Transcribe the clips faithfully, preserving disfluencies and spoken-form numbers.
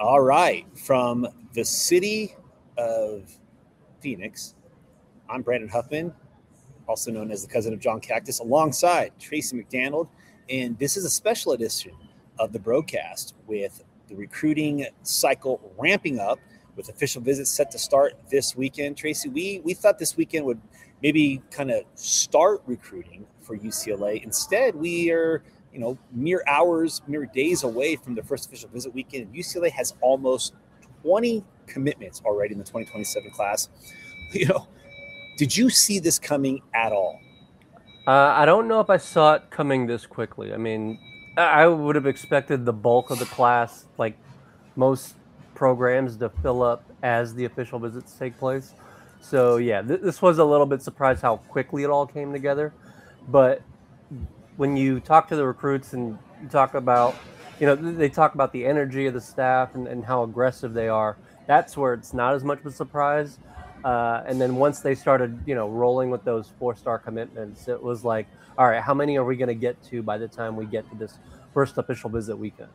All right. From the city of Phoenix, I'm Brandon Huffman, also known as the cousin of John Cactus, alongside Tracy McDonald. And this is a special edition of the broadcast with the recruiting cycle ramping up with official visits set to start this weekend. Tracy, we, we thought this weekend would maybe kind of start recruiting for U C L A. Instead, we are, you know, mere hours, mere days away from the first official visit weekend. And U C L A has almost twenty commitments already in the twenty twenty-seven class. You know, did you see this coming at all? Uh, I don't know if I saw it coming this quickly. I mean, I would have expected the bulk of the class, like most programs, to fill up as the official visits take place. So yeah, th- this was a little bit surprised how quickly it all came together. But when you talk to the recruits and you talk about, you know, they talk about the energy of the staff and, and how aggressive they are, that's where it's not as much of a surprise. Uh, and then once they started, you know, rolling with those four-star commitments, it was like, all right, how many are we going to get to by the time we get to this first official visit weekend?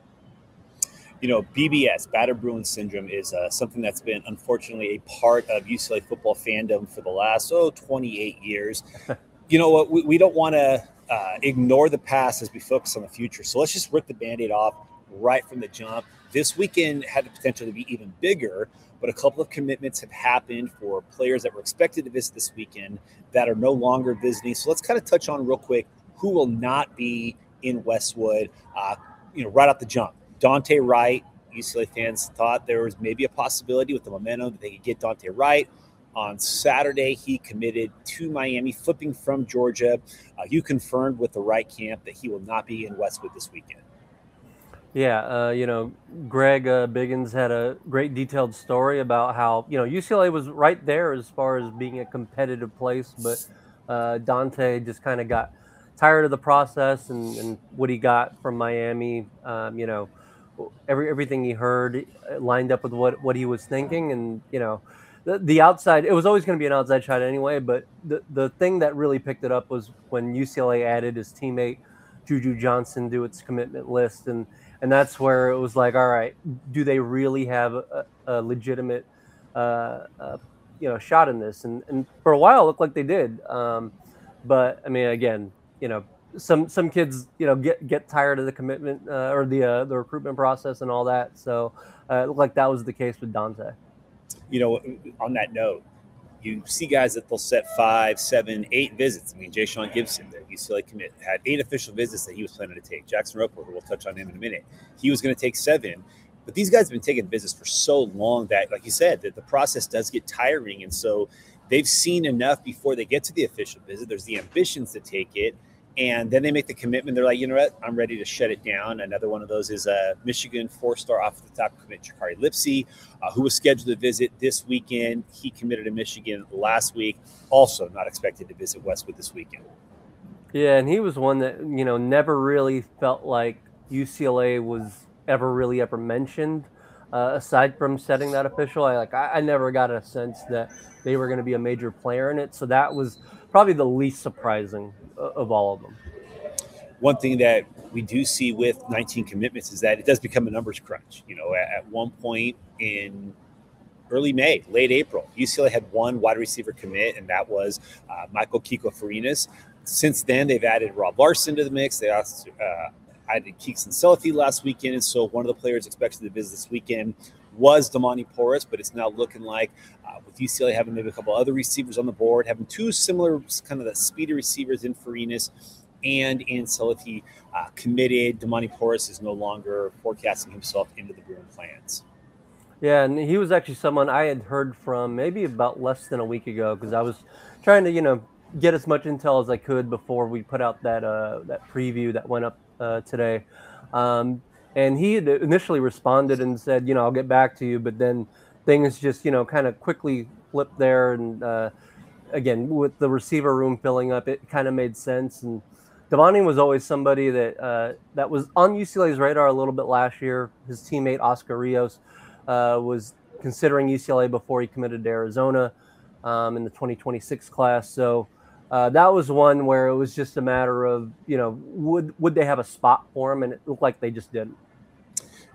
You know, B B S, Battered Bruin Syndrome, is uh, something that's been unfortunately a part of U C L A football fandom for the last, oh, twenty-eight years. You know what? We, we don't want to uh, ignore the past as we focus on the future. So let's just rip the Band-Aid off right from the jump. This weekend had the potential to be even bigger, but a couple of commitments have happened for players that were expected to visit this weekend that are no longer visiting. So let's kind of touch on real quick who will not be in Westwood, uh, you know, right off the jump. Dante Wright, U C L A fans thought there was maybe a possibility with the momentum that they could get Dante Wright. On Saturday, he committed to Miami, flipping from Georgia. Uh, you confirmed with the Wright camp that he will not be in Westwood this weekend. Yeah, uh, you know, Greg uh, Biggins had a great detailed story about how, you know, U C L A was right there as far as being a competitive place, but uh, Dante just kind of got tired of the process and, and what he got from Miami. Um, you know, every everything he heard lined up with what, what he was thinking, and you know, the the outside, it was always going to be an outside shot anyway. But the the thing that really picked it up was when U C L A added his teammate Juju Johnson to its commitment list, and and that's where it was like, all right, do they really have a, a legitimate, uh, uh, you know, shot in this? And and for a while, it looked like they did. Um, but I mean, again, you know, some some kids, you know, get get tired of the commitment uh, or the uh, the recruitment process and all that. So uh, it looked like that was the case with Dante. You know, on that note, you see guys that they'll set five, seven, eight visits. I mean, Jay Sean Gibson, the U C L A commit, had eight official visits that he was planning to take. Jackson Roper, who we'll touch on him in a minute, he was going to take seven. But these guys have been taking visits for so long that, like you said, that the process does get tiring. And so they've seen enough before they get to the official visit. There's the ambitions to take it. And then they make the commitment. They're like, you know what? I'm ready to shut it down. Another one of those is a uh, Michigan four-star off the top commit, Jakari Lipsey, uh, who was scheduled to visit this weekend. He committed to Michigan last week. Also not expected to visit Westwood this weekend. Yeah, and he was one that, you know, never really felt like U C L A was ever really ever mentioned. Uh, aside from setting that official, I like I, I never got a sense that they were going to be a major player in it. So that was probably the least surprising of all of them. One thing that we do see with nineteen commitments is that it does become a numbers crunch. You know, at, at one point in early May, late April, U C L A had one wide receiver commit, and that was uh, Michael Kiko Farinas. Since then, they've added Rob Larson to the mix. They also uh, added Keekson Salafi last weekend, and so one of the players expected to visit this weekend was Damani Porras, but it's now looking like uh, with U C L A having maybe a couple other receivers on the board, having two similar kind of the speedy receivers in Farinas and in Salafi uh, committed, Damani Porras is no longer forecasting himself into the Bruin plans. Yeah, and he was actually someone I had heard from maybe about less than a week ago because I was trying to, you know, get as much intel as I could before we put out that uh, that preview that went up uh, today. Um, and he had initially responded and said, you know, I'll get back to you, but then things just, you know, kind of quickly flipped there. And uh, again, with the receiver room filling up, it kind of made sense. And Devontae was always somebody that uh, that was on U C L A's radar a little bit last year. His teammate Oscar Rios uh, was considering U C L A before he committed to Arizona um, in the twenty twenty-six class. So uh, that was one where it was just a matter of, you know, would would they have a spot for him? And it looked like they just didn't.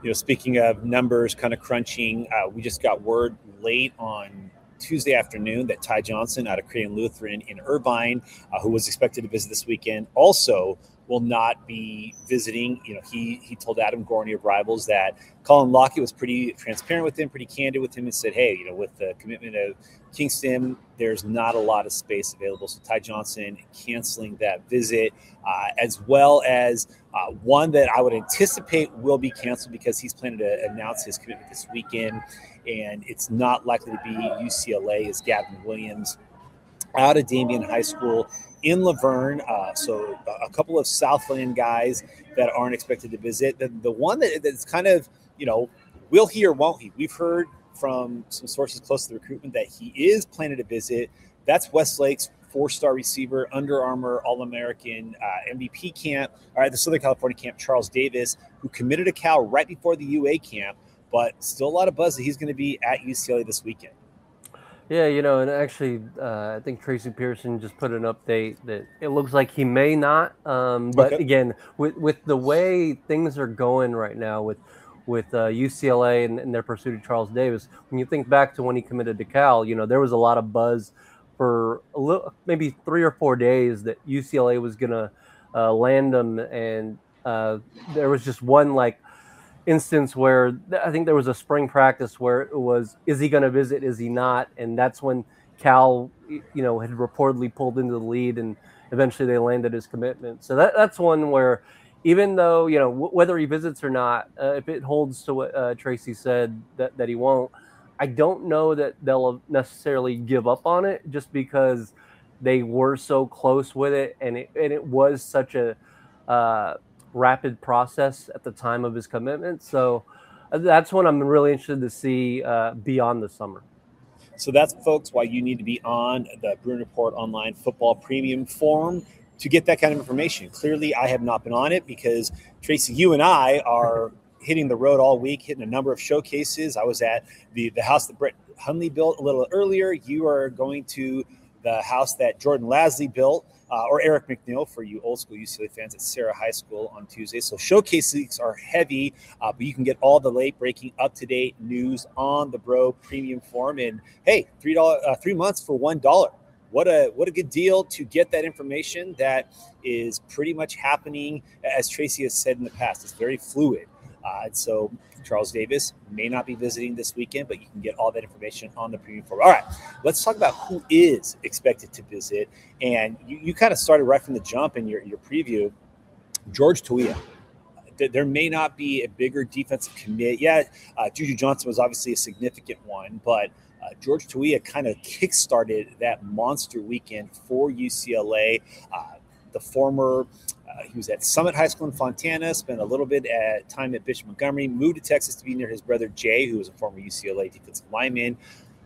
You know, speaking of numbers, kind of crunching, uh, we just got word late on Tuesday afternoon that Ty Johnson out of Creighton Lutheran in Irvine, uh, who was expected to visit this weekend, also will not be visiting. You know, he he told Adam Gorney of Rivals that Colin Lockett was pretty transparent with him, pretty candid with him, and said, hey, you know, with the commitment of Kingston, there's not a lot of space available. So Ty Johnson canceling that visit, uh, as well as uh, one that I would anticipate will be canceled because he's planning to announce his commitment this weekend, and it's not likely to be U C L A, is Gavin Williams out of Damien High School in Laverne. Uh, so a couple of Southland guys that aren't expected to visit. The, the one that, that's kind of, you know, will he or won't he? We've heard from some sources close to the recruitment that he is planning to visit. That's Westlake's four-star receiver, Under Armour All-American uh, M V P camp, all right, the Southern California camp, Charles Davis, who committed to Cal right before the U A camp, but still a lot of buzz that he's going to be at U C L A this weekend. Yeah, you know, and actually, uh, I think Tracy Pearson just put an update that it looks like he may not. Um, but okay. Again, with with the way things are going right now with with uh, U C L A and, and their pursuit of Charles Davis, when you think back to when he committed to Cal, you know, there was a lot of buzz for a little, maybe three or four days that U C L A was going to uh, land him, and uh, there was just one like instance where I think there was a spring practice where it was, is he going to visit? Is he not? And that's when Cal, you know, had reportedly pulled into the lead, and eventually they landed his commitment. So that that's one where, even though, you know, w- whether he visits or not, uh, if it holds to what uh, Tracy said that, that he won't, I don't know that they'll necessarily give up on it just because they were so close with it. And it, and it was such a, uh, rapid process at the time of his commitment. So that's what I'm really interested to see uh, beyond the summer. So that's, folks, why you need to be on the Bruin Report Online Football Premium Forum to get that kind of information. Clearly, I have not been on it because, Tracy, you and I are hitting the road all week, hitting a number of showcases. I was at the, the house that Brett Hundley built a little earlier. You are going to the house that Jordan Lasley built. Uh, or Eric McNeil for you old school U C L A fans at Sarah High School on Tuesday. So showcase weeks are heavy, uh, but you can get all the late breaking, up to date news on the Bro Premium Forum. And hey, three dollars, uh, three months for one dollar. What a what a good deal to get that information that is pretty much happening, as Tracy has said in the past. It's very fluid. Uh, and so Charles Davis may not be visiting this weekend, but you can get all that information on the Premium Forum. All right, let's talk about who is expected to visit. And you, you kind of started right from the jump in your, your preview. George Tawia. There may not be a bigger defensive commit. Yeah, uh, Juju Johnson was obviously a significant one, but uh, George Tawia kind of kickstarted that monster weekend for U C L A. Uh, the former Uh, he was at Summit High School in Fontana, spent a little bit at time at Bishop Montgomery, moved to Texas to be near his brother Jay, who was a former U C L A defensive lineman.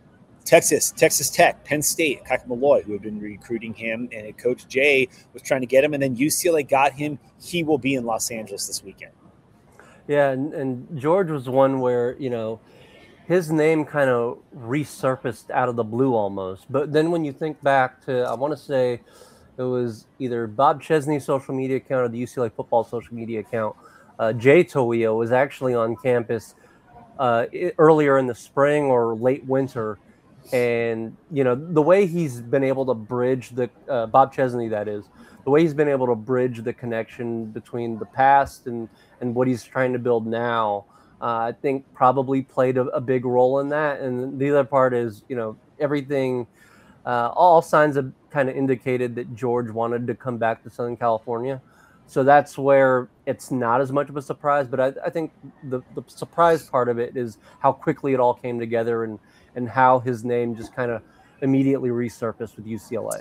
Texas, Texas Tech, Penn State, Kike Malloy, who had been recruiting him, and Coach Jay was trying to get him, and then U C L A got him. He will be in Los Angeles this weekend. Yeah, and, and George was one where, you know, his name kind of resurfaced out of the blue almost. But then when you think back to, I want to say, it was either Bob Chesney's social media account or the U C L A football social media account. Uh, Jay Tawia was actually on campus uh, earlier in the spring or late winter. And, you know, the way he's been able to bridge the uh, Bob Chesney, that is, the way he's been able to bridge the connection between the past and, and what he's trying to build now, uh, I think probably played a, a big role in that. And the other part is, you know, everything, uh, all signs have kind of indicated that George wanted to come back to Southern California. So that's where it's not as much of a surprise. But I, I think the, the surprise part of it is how quickly it all came together and, and how his name just kind of immediately resurfaced with U C L A.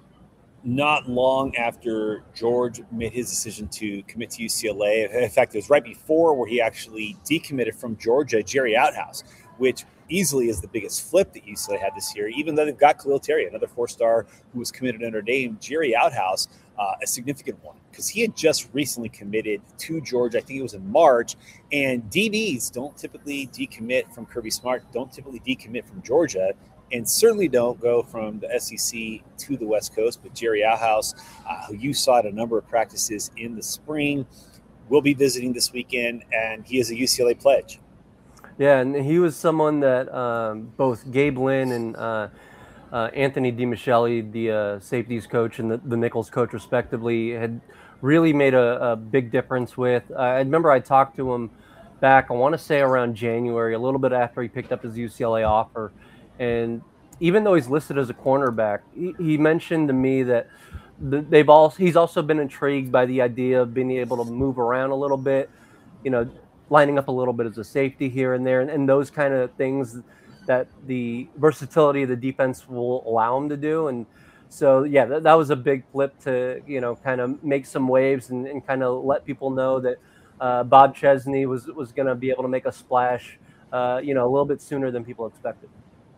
Not long after George made his decision to commit to U C L A, in fact, it was right before where he actually decommitted from Georgia, Jerry Outhouse, which easily is the biggest flip that U C L A had this year, even though they've got Khalil Terry, another four-star who was committed under Dame. Jerry Outhouse, uh, a significant one, because he had just recently committed to Georgia. I think it was in March, and D Bs don't typically decommit from Kirby Smart, don't typically decommit from Georgia, and certainly don't go from the S E C to the West Coast. But Jerry Outhouse, uh, who you saw at a number of practices in the spring, will be visiting this weekend, and he is a U C L A pledge. Yeah, and he was someone that um, both Gabe Lynn and uh, uh, Anthony DiMichele, the uh, safeties coach and the, the Nichols coach respectively, had really made a, a big difference with. Uh, I remember I talked to him back, I want to say around January, a little bit after he picked up his U C L A offer. And even though he's listed as a cornerback, he, he mentioned to me that the, they've all he's also been intrigued by the idea of being able to move around a little bit, you know, lining up a little bit as a safety here and there, and, and those kind of things that the versatility of the defense will allow him to do. And so, yeah, that, that was a big flip to, you know, kind of make some waves and, and kind of let people know that uh, Bob Chesney was, was going to be able to make a splash, uh, you know, a little bit sooner than people expected.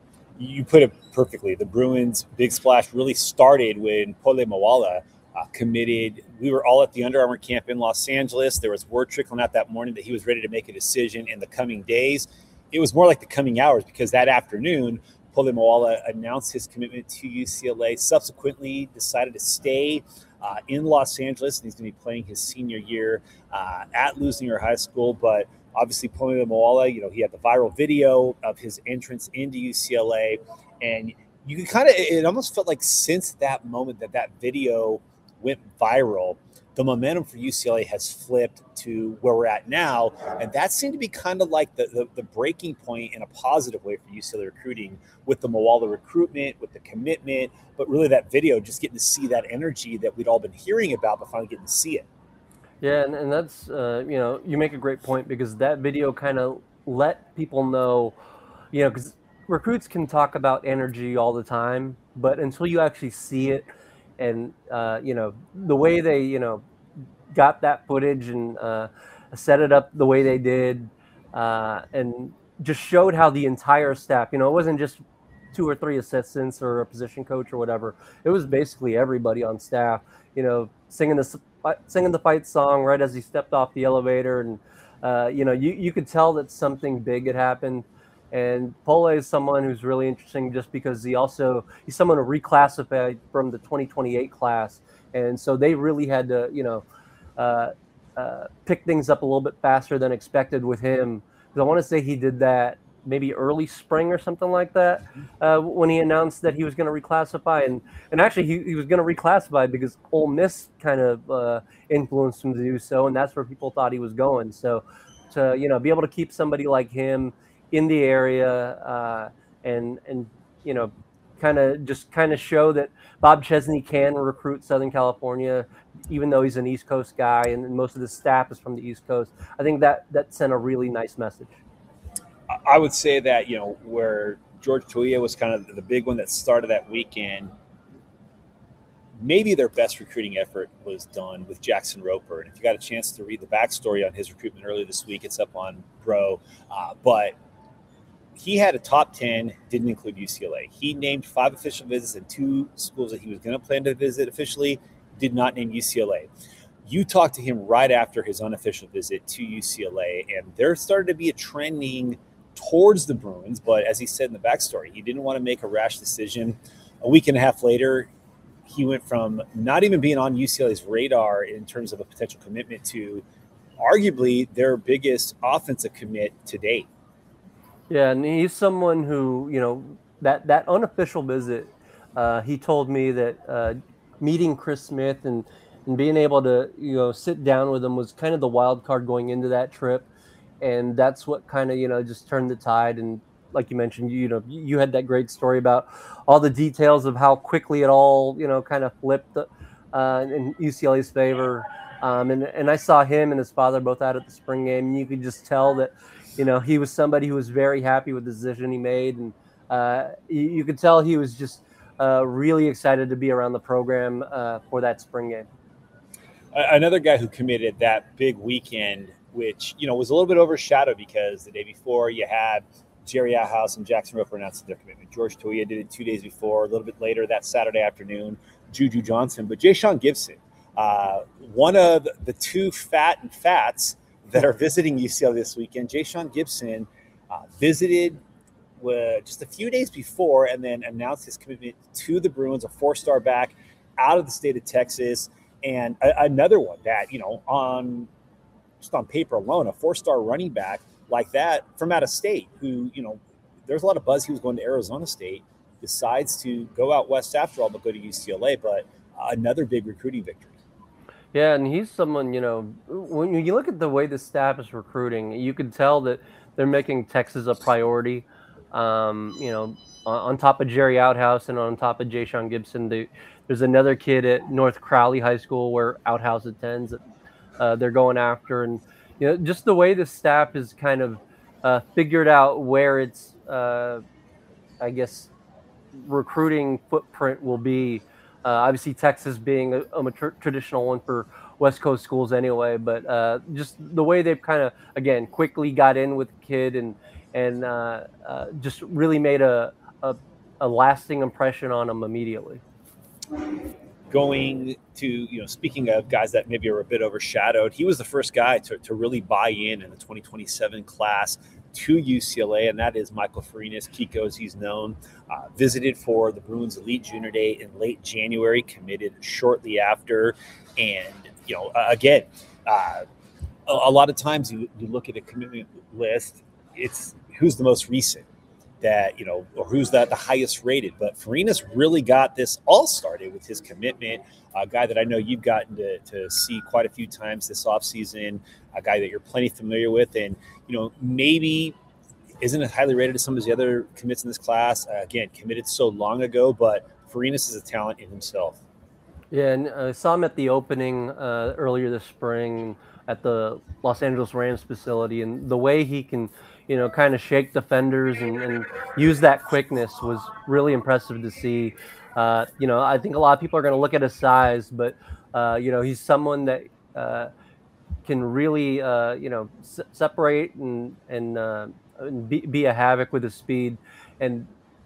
You put it perfectly. The Bruins' big splash really started when Pole Moala uh, committed. We were all at the Under Armour camp in Los Angeles. There was word trickling out that morning that he was ready to make a decision in the coming days. It was more like the coming hours, because that afternoon, Pole Moala announced his commitment to U C L A, subsequently decided to stay uh, in Los Angeles, and he's going to be playing his senior year uh, at Lusninger High School. But obviously, Pole Moala, you know, he had the viral video of his entrance into U C L A, and you could kind of, it almost felt like since that moment that that video went viral, the momentum for U C L A has flipped to where we're at now. And that seemed to be kind of like the, the, the breaking point in a positive way for U C L A recruiting, with the Moala recruitment, with the commitment, but really that video, just getting to see that energy that we'd all been hearing about, but finally getting to see it. Yeah, and, and that's, uh, you know, you make a great point, because that video kind of let people know, you know, because recruits can talk about energy all the time, but until you actually see it, and, uh, you know, the way they, you know, got that footage and uh, set it up the way they did, uh, and just showed how the entire staff, you know, it wasn't just two or three assistants or a position coach or whatever. It was basically everybody on staff, you know, singing the singing the fight song right as he stepped off the elevator. And, uh, you know, you, you could tell that something big had happened. And Pole is someone who's really interesting, just because he also, he's someone who reclassified from the twenty twenty-eight class. And so they really had to, you know, uh, uh, pick things up a little bit faster than expected with him. Because I want to say he did that maybe early spring or something like that, uh, when he announced that he was going to reclassify. And, and actually he, he was going to reclassify because Ole Miss kind of uh, influenced him to do so. And that's where people thought he was going. So to, you know, be able to keep somebody like him in the area, uh, and, and, you know, kind of just kind of show that Bob Chesney can recruit Southern California, even though he's an East Coast guy and most of the staff is from the East Coast. I think that that sent a really nice message. I would say that, you know, where George Toia was kind of the big one that started that weekend, maybe their best recruiting effort was done with Jackson Roper. And if you got a chance to read the backstory on his recruitment earlier this week, it's up on Bro. Uh, but he had a top ten, didn't include U C L A. He named five official visits and two schools that he was going to plan to visit officially, did not name U C L A. You talked to him right after his unofficial visit to U C L A, and there started to be a trending towards the Bruins. But as he said in the backstory, he didn't want to make a rash decision. A week and a half later, he went from not even being on U C L A's radar in terms of a potential commitment to arguably their biggest offensive commit to date. Yeah, and he's someone who, you know, that, that unofficial visit, uh, he told me that uh, meeting Chris Smith and, and being able to, you know, sit down with him was kind of the wild card going into that trip. And that's what kind of, you know, just turned the tide. And like you mentioned, you, you know, you had that great story about all the details of how quickly it all, you know, kind of flipped uh, in U C L A's favor. Um, and, and I saw him and his father both out at the spring game, and you could just tell that, you know, he was somebody who was very happy with the decision he made. And uh, you, you could tell he was just uh, really excited to be around the program uh, for that spring game. Another guy who committed that big weekend, which, you know, was a little bit overshadowed because the day before you had Jerry Outhouse and Jackson Roper announcing their commitment. George Toia did it two days before. A little bit later that Saturday afternoon, Juju Johnson. But Jayshon Gibson, uh, one of the two fat and fats that are visiting U C L A this weekend, Jayshon Gibson uh, visited uh, just a few days before and then announced his commitment to the Bruins, a four-star back out of the state of Texas. And a- another one that, you know, on just on paper alone, a four-star running back like that from out of state who, you know, there's a lot of buzz he was going to Arizona State, decides to go out west after all, but go to U C L A. But another big recruiting victory. Yeah, and he's someone, you know, when you look at the way the staff is recruiting, you can tell that they're making Texas a priority. Um, you know, on, on top of Jerry Outhouse and on top of Jayshon Gibson, they, there's another kid at North Crowley High School where Outhouse attends that uh, they're going after. And, you know, just the way the staff has kind of uh, figured out where it's, uh, I guess, recruiting footprint will be. Uh, obviously, Texas being a, a tr- traditional one for West Coast schools anyway, but uh, just the way they've kind of, again, quickly got in with the kid and and uh, uh, just really made a, a a lasting impression on him immediately. Going to, you know, speaking of guys that maybe are a bit overshadowed, he was the first guy to, to really buy in in the twenty twenty-seven class to U C L A, and that is Michael Farinas. Kiko, as he's known, uh, visited for the Bruins Elite Junior Day in late January, committed shortly after. And, you know, uh, again, uh, a, a lot of times you, you look at a commitment list, it's who's the most recent that, you know, or who's that the highest rated. But Farinas really got this all started with his commitment, a guy that I know you've gotten to, to see quite a few times this offseason, a guy that you're plenty familiar with, and, you know, maybe isn't as highly rated as some of the other commits in this class. Uh, again, committed so long ago, but Farinas is a talent in himself. Yeah, and I saw him at the opening uh, earlier this spring at the Los Angeles Rams facility, and the way he can, you know, kind of shake defenders and, and use that quickness was really impressive to see. Uh, you know, I think a lot of people are going to look at his size, but, uh, you know, he's someone that uh, can really, uh, you know, s- separate and, and, uh, and be, be a havoc with his speed. And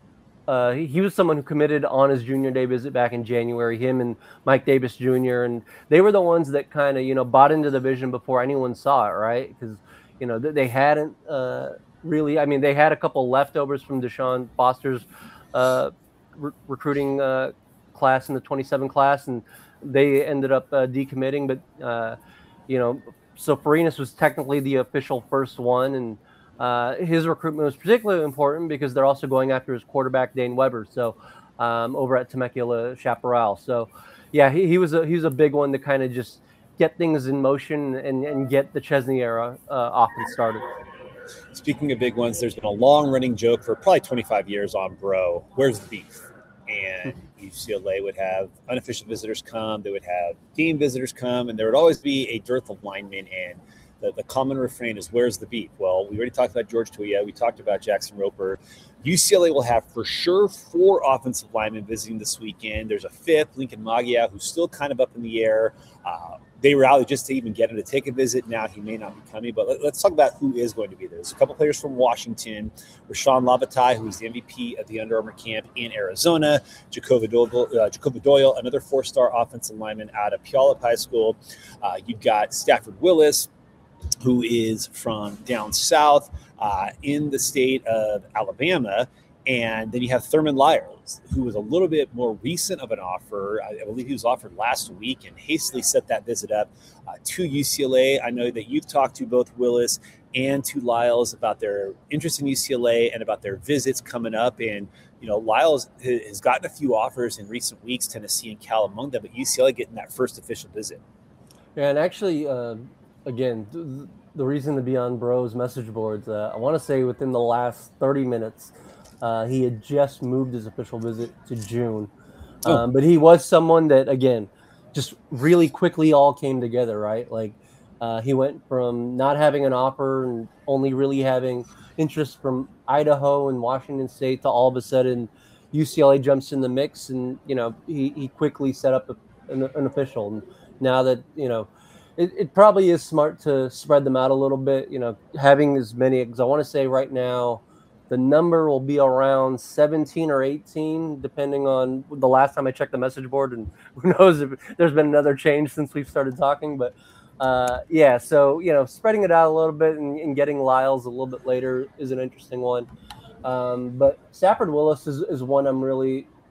uh, he, he was someone who committed on his junior day visit back in January, him and Mike Davis Junior And they were the ones that kind of, you know, bought into the vision before anyone saw it, right? Because, you know, they hadn't uh, really, I mean, they had a couple leftovers from Deshaun Foster's uh, re- recruiting uh, class in the twenty-seven class, and they ended up uh, decommitting. But, uh, you know, so Farinas was technically the official first one, and uh, his recruitment was particularly important because they're also going after his quarterback, Dane Weber, so um, over at Temecula Chaparral. So, yeah, he, he was a, he was a big one to kind of just get things in motion and, and get the Chesney era uh, off and started. Speaking of big ones, there's been a long-running joke for probably twenty-five years on Bro. Where's the beef? And U C L A would have unofficial visitors come. They would have team visitors come, and there would always be a dearth of linemen. And the, the common refrain is, where's the beef? Well, we already talked about George Tuia. We talked about Jackson Roper. U C L A will have for sure four offensive linemen visiting this weekend. There's a fifth, Lincoln Magia, who's still kind of up in the air. Uh, they rallied just to even get him to take a visit. Now he may not be coming, but let, let's talk about who is going to be there. There's a couple players from Washington. Rashawn Lavatai, who's the M V P of the Under Armour camp in Arizona. Jacoby Doyle, uh, Jacoby Doyle, another four-star offensive lineman out of Puyallup High School. Uh, you've got Stafford Willis, who is from down south uh, in the state of Alabama. And then you have Thurman Lyles, who was a little bit more recent of an offer. I, I believe he was offered last week and hastily set that visit up uh, to U C L A. I know that you've talked to both Willis and to Lyles about their interest in U C L A and about their visits coming up. And, you know, Lyles has gotten a few offers in recent weeks, Tennessee and Cal among them, but U C L A getting that first official visit. Yeah, and actually, uh, again, th- the reason to be on Bro's message boards, uh, I want to say within the last thirty minutes, Uh, he had just moved his official visit to June. Um, oh. But he was someone that, again, just really quickly all came together, right? Like uh, he went from not having an offer and only really having interest from Idaho and Washington State to all of a sudden U C L A jumps in the mix. And, you know, he, he quickly set up a, an, an official. And now that, you know, it, it probably is smart to spread them out a little bit, you know, having as many, because I want to say right now, the number will be around seventeen or eighteen, depending on the last time I checked the message board. And who knows if there's been another change since we've started talking. But uh, yeah, so, you know, spreading it out a little bit and, and getting Lyles a little bit later is an interesting one. Um, but Stafford Willis is, is one I'm really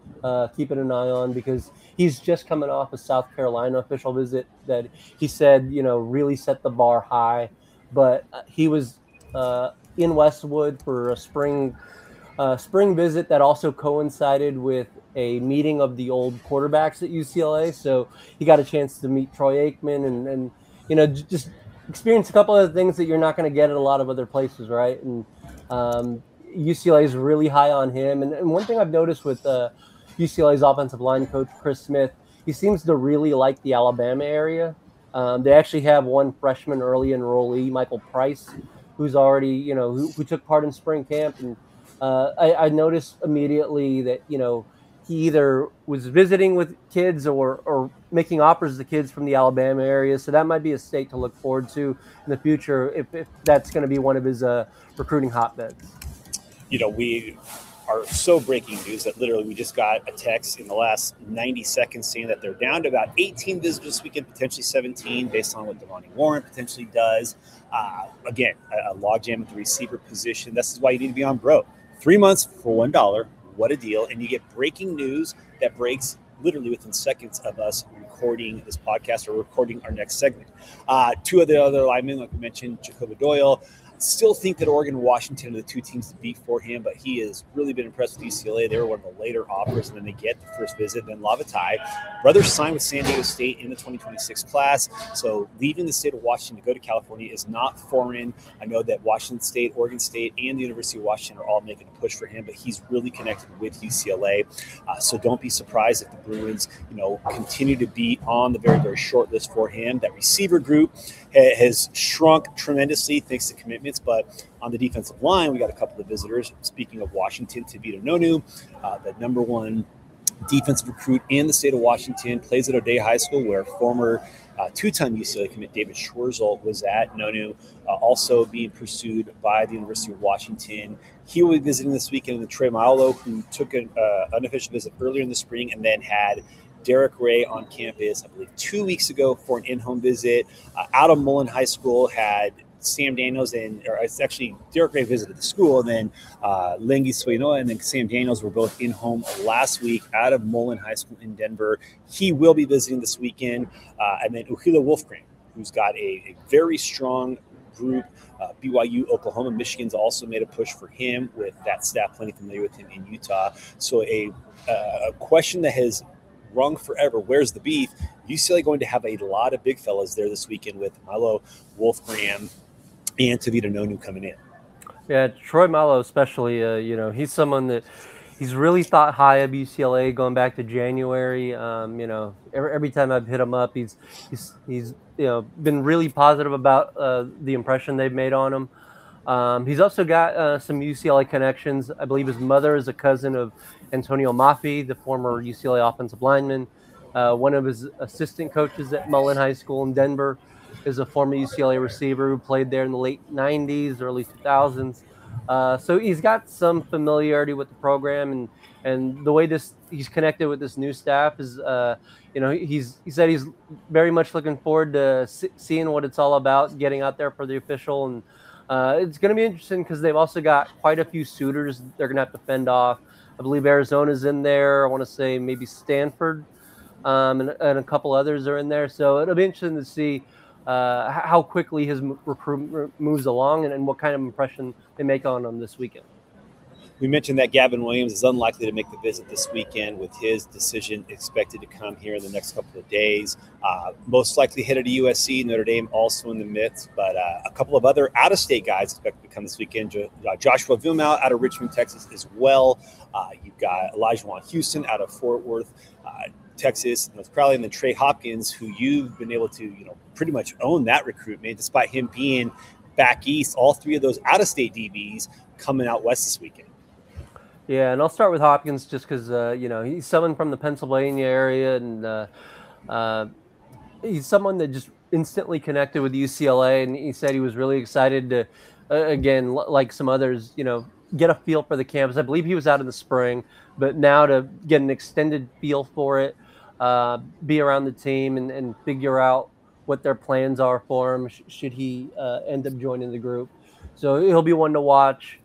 uh, keeping an eye on, because he's just coming off a South Carolina official visit that he said, you know, really set the bar high. But uh, he was uh, in Westwood for a spring uh, spring visit that also coincided with a meeting of the old quarterbacks at U C L A. So he got a chance to meet Troy Aikman and, and you know, j- just experience a couple of things that you're not going to get at a lot of other places, right? And um, U C L A is really high on him. And, and one thing I've noticed with uh, U C L A's offensive line coach, Chris Smith, he seems to really like the Alabama area. Um, they actually have one freshman early enrollee, Michael Price, who's already, you know, who, who took part in spring camp. And uh, I, I noticed immediately that, you know, he either was visiting with kids or, or making offers to kids from the Alabama area. So that might be a state to look forward to in the future if, if that's going to be one of his uh, recruiting hotbeds. You know, we are so breaking news that literally we just got a text in the last ninety seconds saying that they're down to about eighteen visitors this weekend, potentially seventeen, based on what Devontae Warren potentially does. Uh, again, a, a logjam at the receiver position. This is why you need to be on Bro. Three months for one dollar. What a deal. And you get breaking news that breaks literally within seconds of us recording this podcast or recording our next segment. Uh, two of the other linemen, like we mentioned, Jacoby Doyle, still think that Oregon and Washington are the two teams to beat for him, but he has really been impressed with U C L A. They were one of the later offers, and then they get the first visit. Then Lavatai, brothers signed with San Diego State in the twenty twenty-six class, so leaving the state of Washington to go to California is not foreign. I know that Washington State, Oregon State, and the University of Washington are all making a push for him, but he's really connected with U C L A. Uh, so don't be surprised if the Bruins, you know, continue to be on the very, very short list for him. That receiver group ha- has shrunk tremendously thanks to commitments. But on the defensive line, we got a couple of visitors. Speaking of Washington, Tavita Nonu, uh, the number one defensive recruit in the state of Washington, plays at O'Dea High School, where former uh, two-time U C L A commit David Schwarzel was at. Nonu uh, also being pursued by the University of Washington. He will be visiting this weekend with Trey Milo, who took an uh, unofficial visit earlier in the spring and then had Derek Ray on campus, I believe, two weeks ago for an in-home visit. Uh, out of Mullen High School had Sam Daniels and, or it's actually Derek Ray visited the school, and then uh, Lengi Suinoa and then Sam Daniels were both in home last week out of Mullen High School in Denver. He will be visiting this weekend. Uh, and then Uhila Wolfgram, who's got a, a very strong group. Uh, B Y U, Oklahoma, Michigan's also made a push for him with that staff plenty familiar with him in Utah. So a, uh, a question that has rung forever, where's the beef? U C L A going to have a lot of big fellas there this weekend with Milo, Wolfgram, and Tavita Nonu coming in. Yeah, Troy Malo especially, uh, you know, he's someone that he's really thought high of U C L A going back to January. Um, you know, every, every time I've hit him up, he's he's he's you know been really positive about uh, the impression they've made on him. Um, he's also got uh, some U C L A connections. I believe his mother is a cousin of Antonio Maffei, the former U C L A offensive lineman. Uh, one of his assistant coaches at Mullen High School in Denver is a former U C L A receiver who played there in the late nineties, early two thousands. Uh, so he's got some familiarity with the program, and and the way this he's connected with this new staff is, uh, you know, he's he said he's very much looking forward to see, seeing what it's all about, getting out there for the official, and uh, it's going to be interesting because they've also got quite a few suitors they're going to have to fend off. I believe Arizona's in there. I want to say maybe Stanford, um, and, and a couple others are in there. So it'll be interesting to see uh, how quickly his recruitment moves along and, and what kind of impression they make on him this weekend. We mentioned that Gavin Williams is unlikely to make the visit this weekend, with his decision expected to come here in the next couple of days. Uh, most likely headed to U S C, Notre Dame also in the midst, but uh, a couple of other out-of-state guys expected to come this weekend. Jo- uh, Joshua Vilmau out of Richmond, Texas as well. Uh, you've got Elijah Juan Houston out of Fort Worth, uh, Texas, North Crowley, and then Trey Hopkins, who you've been able to, you know, pretty much own that recruitment, despite him being back east. All three of those out-of-state D Bs coming out west this weekend. Yeah, and I'll start with Hopkins just because, uh, you know, he's someone from the Pennsylvania area, and uh, uh, he's someone that just instantly connected with U C L A, and he said he was really excited to, uh, again, l- like some others, you know, get a feel for the campus. I believe he was out in the spring, but now to get an extended feel for it, uh, be around the team and, and figure out what their plans are for him sh- should he uh, end up joining the group. So he'll be one to watch.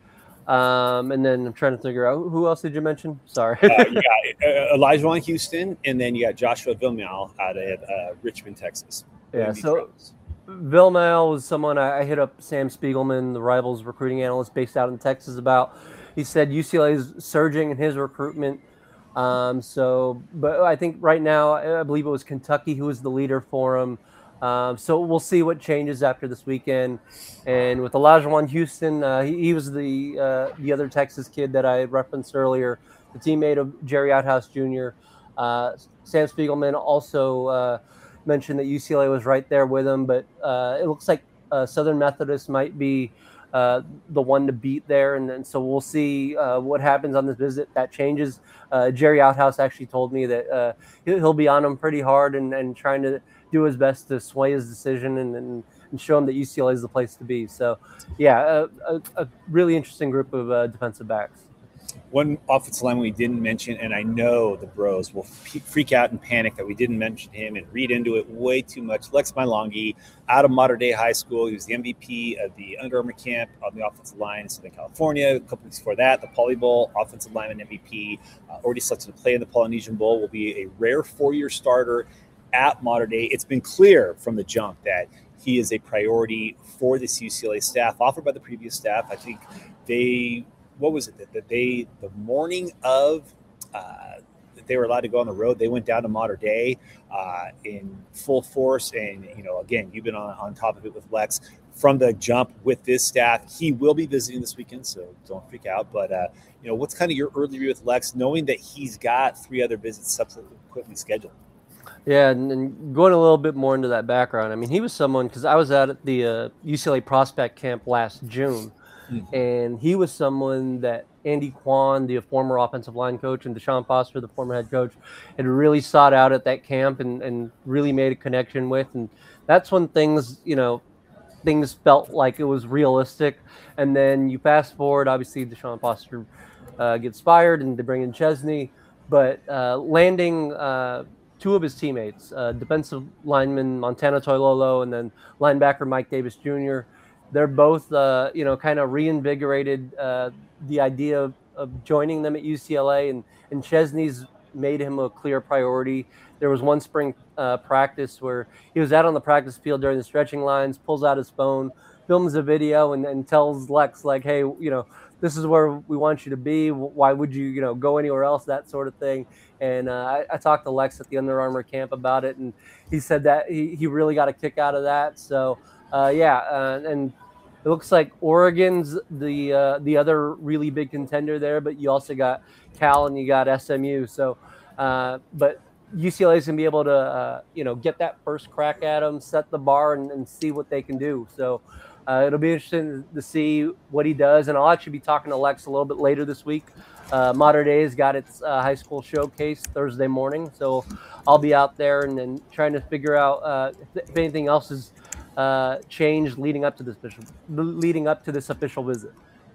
Um, and then I'm trying to figure out who else did you mention? Sorry. uh, you got uh, Elijah Houston, and then you got Joshua Villamel out of uh, Richmond, Texas. Yeah, so Villamel was someone I, I hit up Sam Spiegelman, the Rivals recruiting analyst based out in Texas, about. He said U C L A is surging in his recruitment. Um, so, but I think right now, I believe it was Kentucky who was the leader for him. Um, so we'll see what changes after this weekend. And with Elijah Houston, uh, he, he was the uh, the other Texas kid that I referenced earlier, the teammate of Jerry Outhouse Junior Uh, Sam Spiegelman also uh, mentioned that U C L A was right there with him, but uh, it looks like uh, Southern Methodist might be uh, the one to beat there. And then so we'll see uh, what happens on this visit. That changes. Uh, Jerry Outhouse actually told me that uh, he'll be on him pretty hard and, and trying to do his best to sway his decision and, and, and show him that U C L A is the place to be. So, yeah, a, a, a really interesting group of uh, defensive backs. One offensive lineman we didn't mention, and I know the bros will freak out and panic that we didn't mention him and read into it way too much. Lex Mailangi, out of Mater Dei High School. He was the M V P of the Under Armour camp on the offensive line in Southern California. A couple weeks before that, the Poly Bowl, offensive lineman M V P, uh, already selected to play in the Polynesian Bowl, will be a rare four-year starter at Mater Dei. It's been clear from the jump that he is a priority for this U C L A staff, offered by the previous staff. I think they – what was it that, that they, the morning of uh, that they were allowed to go on the road, they went down to Mater Dei uh, in full force. And, you know, again, you've been on, on top of it with Lex from the jump with this staff. He will be visiting this weekend, so don't freak out. But, uh, you know, what's kind of your early view with Lex, knowing that he's got three other visits subsequently scheduled? Yeah, and, and going a little bit more into that background, I mean, he was someone, because I was out at the uh, U C L A prospect camp last June. Mm-hmm. And he was someone that Andy Kwan, the former offensive line coach, and Deshaun Foster, the former head coach, had really sought out at that camp and, and really made a connection with. And that's when things, you know, things felt like it was realistic. And then you fast forward, obviously Deshaun Foster uh, gets fired and they bring in Chesney, but uh, landing uh, two of his teammates, uh, defensive lineman Montana Toilolo and then linebacker Mike Davis Junior, they're both, uh, you know, kind of reinvigorated uh, the idea of, of joining them at U C L A, and, and Chesney's made him a clear priority. There was one spring uh, practice where he was out on the practice field during the stretching lines, pulls out his phone, films a video, and, and tells Lex, like, hey, you know, this is where we want you to be. Why would you, you know, go anywhere else, that sort of thing. And uh, I, I talked to Lex at the Under Armour camp about it, and he said that he, he really got a kick out of that. So, Uh, yeah, uh, and it looks like Oregon's the uh, the other really big contender there, but you also got Cal and you got S M U. So, uh, but U C L A is gonna be able to uh, you know get that first crack at them, set the bar, and, and see what they can do. So uh, it'll be interesting to see what he does, and I'll actually be talking to Lex a little bit later this week. Uh, Mater Dei's got its uh, high school showcase Thursday morning, so I'll be out there and then trying to figure out uh, if, if anything else is Uh, changed leading up to this official, leading up to this official visit.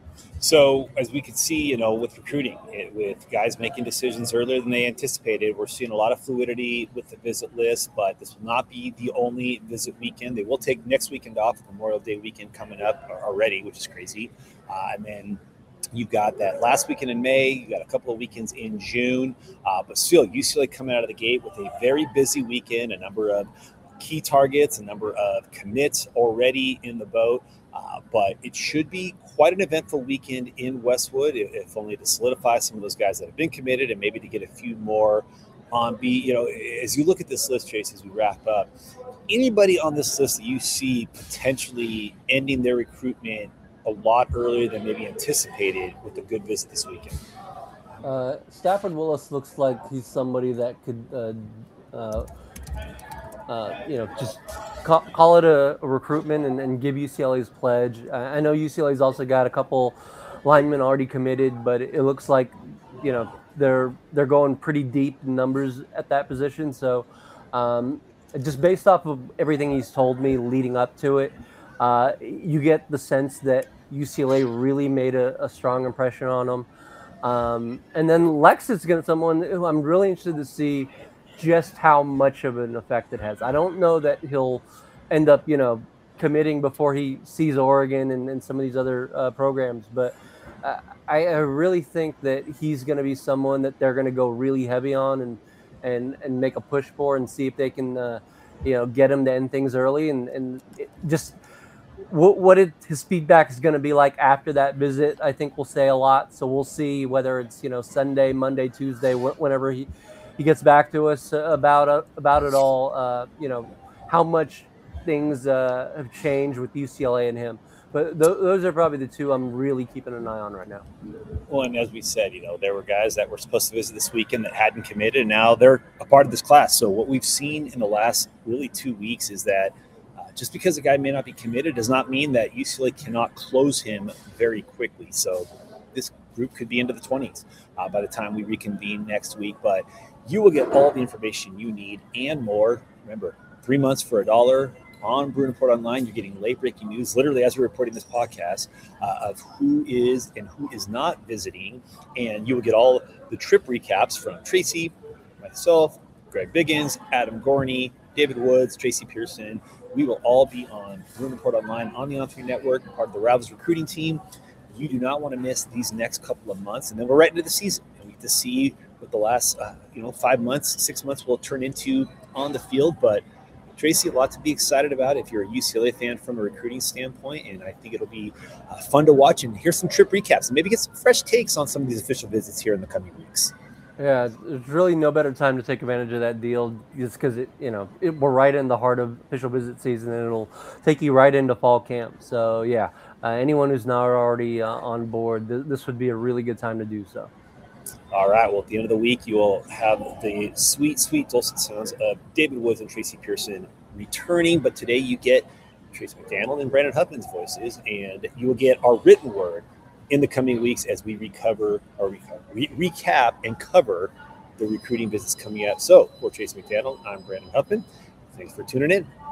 So as we could see, you know, with recruiting, it, with guys making decisions earlier than they anticipated, we're seeing a lot of fluidity with the visit list. But this will not be the only visit weekend. They will take next weekend off, Memorial Day weekend coming up already, which is crazy. Uh, and then you've got that last weekend in May. You got a couple of weekends in June. Uh, but still, U C L A coming out of the gate with a very busy weekend, a number of key targets, a number of commits already in the boat, uh, but it should be quite an eventful weekend in Westwood, if, if only to solidify some of those guys that have been committed and maybe to get a few more on beat. You know, as you look at this list, Chase, as we wrap up, anybody on this list that you see potentially ending their recruitment a lot earlier than maybe anticipated with a good visit this weekend? Uh, Stafford Willis looks like he's somebody that could uh, uh, Uh, you know, just call, call it a, a recruitment and, and give U C L A's pledge. I, I know U C L A's also got a couple linemen already committed, but it, it looks like, you know, they're they're going pretty deep in numbers at that position. So um, just based off of everything he's told me leading up to it, uh, you get the sense that U C L A really made a, a strong impression on him. Um, and then Lex is going to someone who I'm really interested to see just how much of an effect it has. I don't know that he'll end up, you know, committing before he sees Oregon and, and some of these other uh, programs, but uh, I, I really think that he's going to be someone that they're going to go really heavy on and and and make a push for and see if they can uh, you know get him to end things early and and it just what what it, his feedback is going to be like after that visit. I think will say a lot. So we'll see whether it's you know Sunday, Monday, Tuesday, wh- whenever he he gets back to us about uh, about it all. Uh, you know how much things uh, have changed with U C L A and him. But th- those are probably the two I'm really keeping an eye on right now. Well, and as we said, you know, there were guys that were supposed to visit this weekend that hadn't committed, and now they're a part of this class. So what we've seen in the last really two weeks is that uh, just because a guy may not be committed does not mean that U C L A cannot close him very quickly. So this group could be into the twenties uh, by the time we reconvene next week. But you will get all the information you need and more. Remember, three months for a dollar. On Bruin Report Online, you're getting late-breaking news, literally as we're recording this podcast, uh, of who is and who is not visiting. And you will get all the trip recaps from Tracy, myself, Greg Biggins, Adam Gorney, David Woods, Tracy Pearson. We will all be on Bruin Report Online on the On three Network, part of the Ravens recruiting team. You do not want to miss these next couple of months. And then we're right into the season. And we get to see what the last uh, you know, five months, six months will turn into on the field. But Tracy, a lot to be excited about if you're a U C L A fan from a recruiting standpoint, and I think it'll be uh, fun to watch and hear some trip recaps and maybe get some fresh takes on some of these official visits here in the coming weeks. Yeah, there's really no better time to take advantage of that deal just because it, you know, it, we're right in the heart of official visit season and it'll take you right into fall camp. So yeah, uh, anyone who's not already uh, on board, th- this would be a really good time to do so. All right. Well, at the end of the week, you will have the sweet, sweet dulcet sounds of David Woods and Tracy Pearson returning. But today you get Trace McDaniel and Brandon Huffman's voices, and you will get our written word in the coming weeks as we recover or recover, re- recap and cover the recruiting visits coming up. So for Trace McDaniel, I'm Brandon Huffman. Thanks for tuning in.